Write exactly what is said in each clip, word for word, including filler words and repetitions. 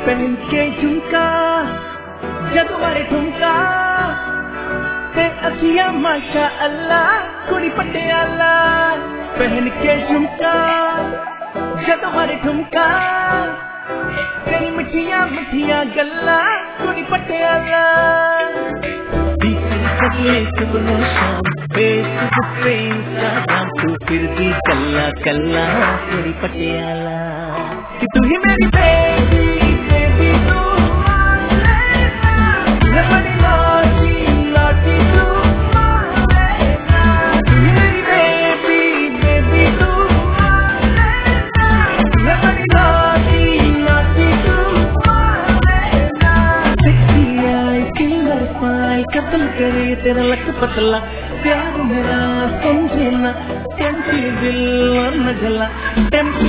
पहन के झुमका जग मारे ठुमका ते अखियां माशा अल्लाह कुड़ी पटियाला पहन के झुमका जग मारे ठुमका तेरी मिठिया मिठिया गल्ला कुड़ी पटियाला सगले सुबह शाम फेसबुक पे इंस्टाग्राम तू फिर दी कल्ला कल्ला कुड़ी पटियाला कि तू ही मेरी बेबी बेबी तू मान लेना मैं बड़ी लौटी लौटी तू मान लेना तू ही मेरी बेबी बेबी तू मान लेना मैं बड़ी लौटी लौटी तू मान लेना सेक्सी आई किलर पाई कत्ल करे तेरा लक पतला प्यार मेरा समझे ना टेंटी दिल और न जला टेंटी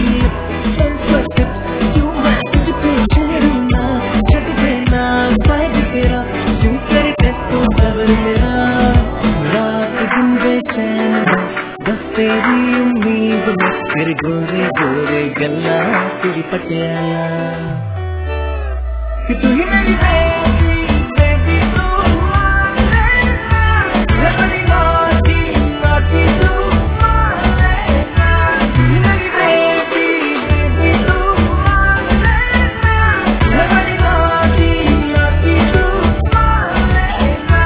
क्यों मैं तुझ पे चढ़ूं ना छट देना साइड तेरा क्यों करे तू सबर मेरा रात दिन बेचैन बस तेरी उम्मीद में मेरे गोरे गोरे गल्ला तेरी पटियाला कि तू ही मेरी बेबी बेबी तू मान लेना मैं बड़ी लौटी लौटी तू मान लेना तू ही मेरी बेबी बेबी तू मान लेना मैं बड़ी लौटी लौटी तू मान लेना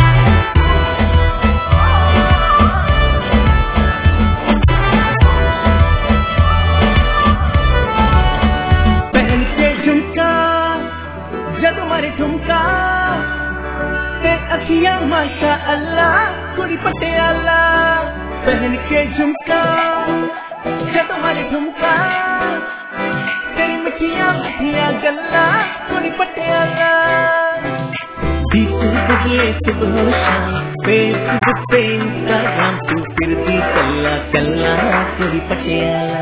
पहन के झुमका जग मारे ठुमका ते अखियां माशा अल्लाह कुड़ी पटियाला पहन के झुमका जग मारे ठुमका तेरी मिठिया मिठिया गल्ला कुड़ी पटियाला बीते बदले सुबह शाम फेसबुक पे इंस्टाग्राम तू फिर दी कल्ला कल्ला कुड़ी पटियाला।